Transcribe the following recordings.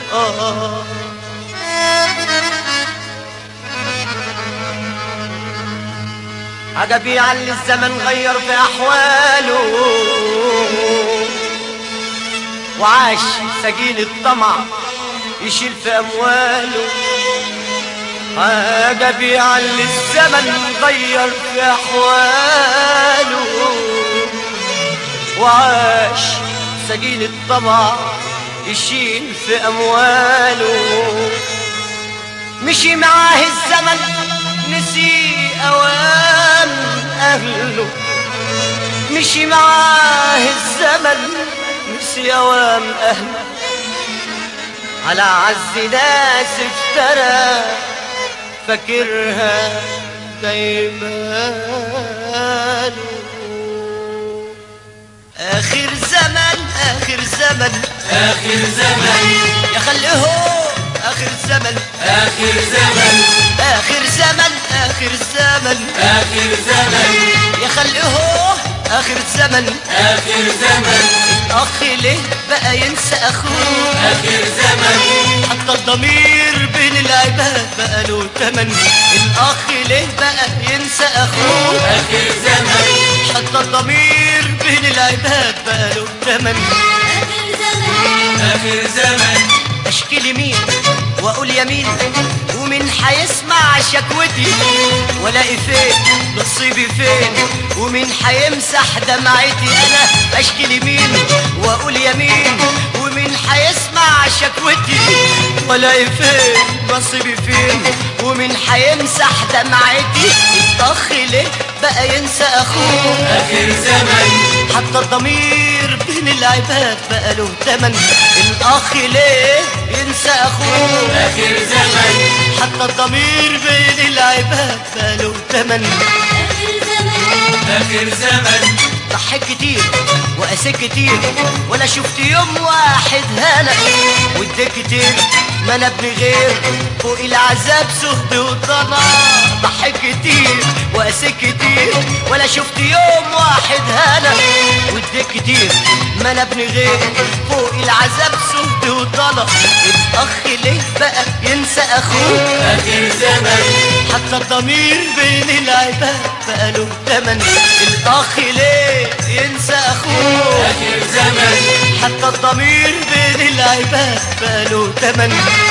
عجبي علي الزمن غير في أحواله وعاش سجين الطمع يشيل في أمواله. عجبي علي الزمن غير في أحواله وعاش سجين الطمع يشيل في أمواله. مشي معاه الزمن نسي أوام أهله، مشي معاه الزمن نسي أوام أهله. على عز ناس افترى فاكرها دايماله. آخر زمن آخر زمن آخر زمن يا خليه آخر زمن آخر زمن آخر زمن آخر زمن آخر زمن يا خليه آخر زمن آخر زمن. الأخ ليه بقى ينسى أخوه؟ آخر زمن حتى الضمير بين العباد بقى له تمن. الأخ ليه بقى ينسى أخوه؟ آخر زمن حتى الضمير بين العباد بقى له تمن. آخر زمن أشكي لمين وأقول يمين ومين حيسمع شكوتي ولاقي فين نصيبي فين ومين حيمسح دمعتي. أنا أشكي لمين وأقول يمين ومين حيسمع شكوتي ولاقي فين نصيبي فين ومين حيمسح دمعتي. الأخ ليه بقى ينسى أخوه؟ آخر زمن حتى الضمير بين العباد بقى له تمن. الأخ ليه ينسى أخوه؟ آخر زمن حتى الضمير بين العباد بقى له تمن. آخر زمن ضحك كتير وقاسيت كتير ولا شفت يوم واحد هلا واديت كتير ما انا ابن غير فوق العذاب سهد وطلع. ضحك كتير وقاسيت كتير ولا شفت يوم واحد هلا واديت كتير ما انا ابن غير فوق العذاب سهد وطلع. الاخ ليه بقى ينسى اخوه؟ آخر زمن حتى الضمير بين العباد بقى له تمن. الاخ ليه ينسى اخوه؟ آخر زمن حتى الضمير بين العباد بقى له تمن.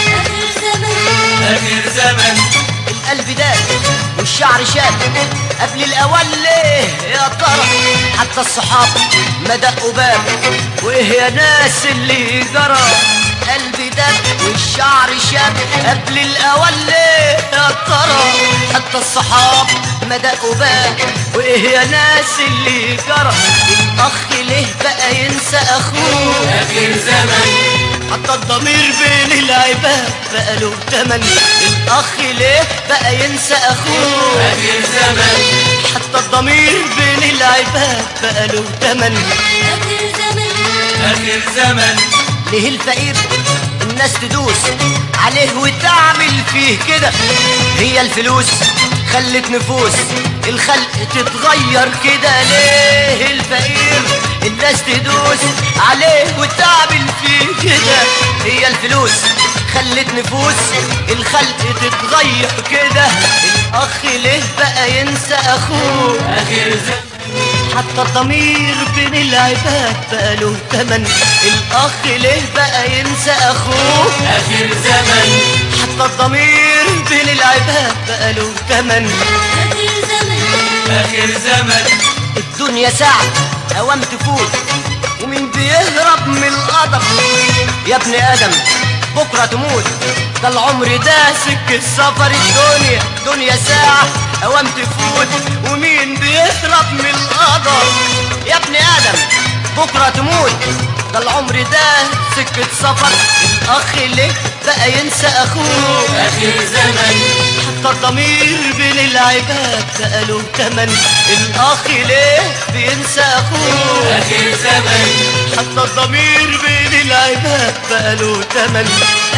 آخر زمن القلب داب والشعر شاب قبل الاول ليه يا ترى؟ حتى الصحاب ما دقوا باب وايه يا ناس اللي جرى؟ قلبي داب والشعر شاب قبل الاول ليه يا ترى؟ حتى الصحاب ما دقوا باب وايه يا ناس اللي جرى؟ الاخ ليه بقى ينسى اخوه؟ آخر زمن حتى الضمير بين العباد بقى له تمن. الاخ ليه بقى ينسى اخوه؟ آخر زمن حتى الضمير بين العباد بقى له تمن. آخر زمن ليه الفقير الناس تدوس عليه وتعمل فيه كده؟ هي الفلوس خلت نفوس الخلق تتغير كده. ليه الفقير الناس تدوس عليه وتعمل فيه كده؟ هي الفلوس خلت نفوس الخلق تتغير كده. الاخ ليه بقى ينسى اخوه؟ آخر زمن حتى الضمير بين العباد بقى له تمن. الاخ ليه بقى ينسى اخوه؟ آخر زمن حتى الضمير بين العباد بقى له تمن. آخر زمن الدنيا ساعة اوام تفوت ومين بيهرب من القدر؟ يا ابن ادم بكرة تموت ده العمر ده سكة سفر. الدنيا دنيا ساعة اوام تفوت ومين بيهرب من القدر؟ يا ابن ادم بكرة تموت ده العمر ده سكة سفر. الاخ ليه بقى ينسى اخوه؟ آخر زمن حتى الضمير بين العباد بقى له تمن. الاخ ليه بينسى اخوه؟ آخر زمن حتى الضمير بين العباد بقى له تمن.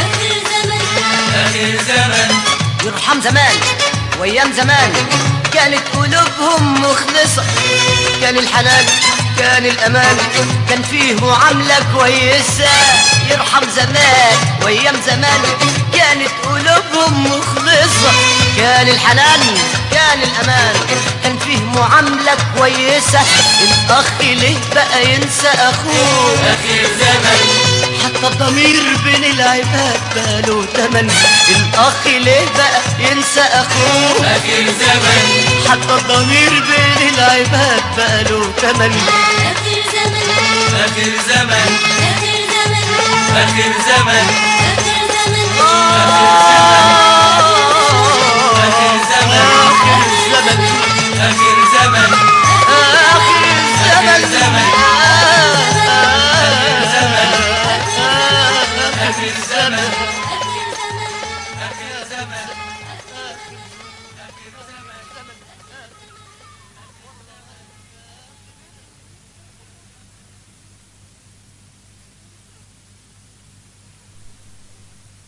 آخر زمن يرحم زمان وايام زمان كانت قلوبهم مخلصة، كان الحنان كان الأمان كان فيه معاملة كويسة يرحم زمان وأيام زمان كانت قلوبهم مخلصة كان الحنان كان الأمان كان فيه معاملة كويسة الأخ ليه بقى ينسى أخوه آخر زمن حتى الضمير بين العباد بقاله تمن الأخ ليه بقى ينسى أخوه آخر زمن حتى الضمير بين العباد بقاله تمن آخر زمن آخر زمن آخر زمن آخر زمن آخر زمن آخر زمن آخر الزمن آخر زمن آخر الزمن آخر زمن آخر الزمن